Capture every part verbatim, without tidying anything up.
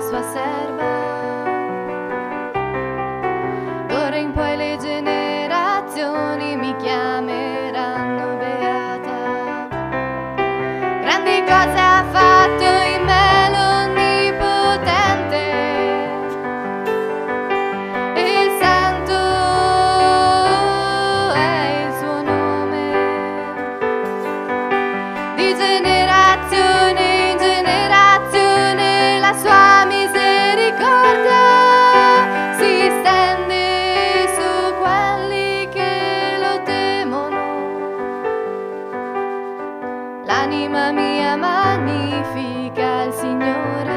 sua serva. D'ora in poi le generazioni mi chiameranno beata. Grandi cose ha fatto in me l'Onnipotente, il Santo è il suo nome. Di generazione in generazione la sua misericordia si stende su quelli che lo temono. L'anima mia magnifica il Signore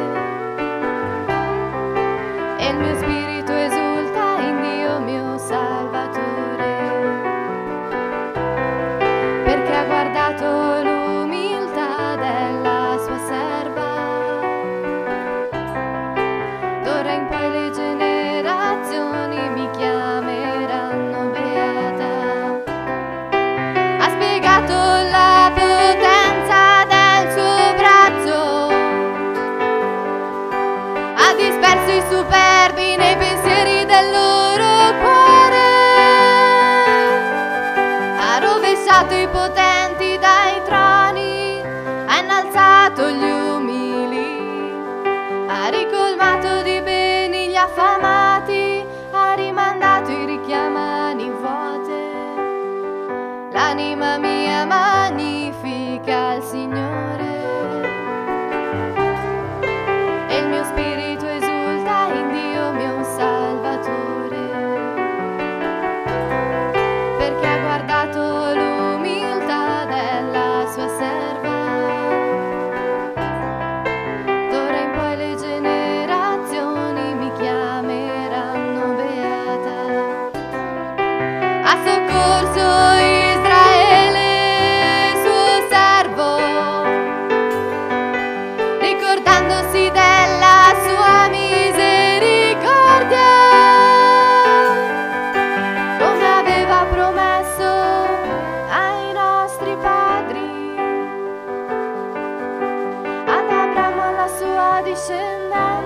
e il mio spirito esulta in Dio mio Salvatore, perché ha guardato l'umiltà della sua serva. D'ora in poi le generazioni mi chiameranno beata. Ha spiegato la potenza del suo braccio, ha disperso i superbi nei pensieri del loro cuore, ha rovesciato i potenti dai troni, ha innalzato gli umili, ha ricolmato di beni gli affamati, ha rimandato i ricchi a mani vuote. L'anima mia magnifica il Signore e il mio spirito esulta in Dio mio Salvatore, perché ha guardato l'umiltà della sua serva. D'ora in poi le generazioni mi chiameranno beata. Ha soccorso Israele, suo servo, ricordandosi della sua misericordia, come aveva promesso ai nostri padri, ad Abramo e alla sua discendenza.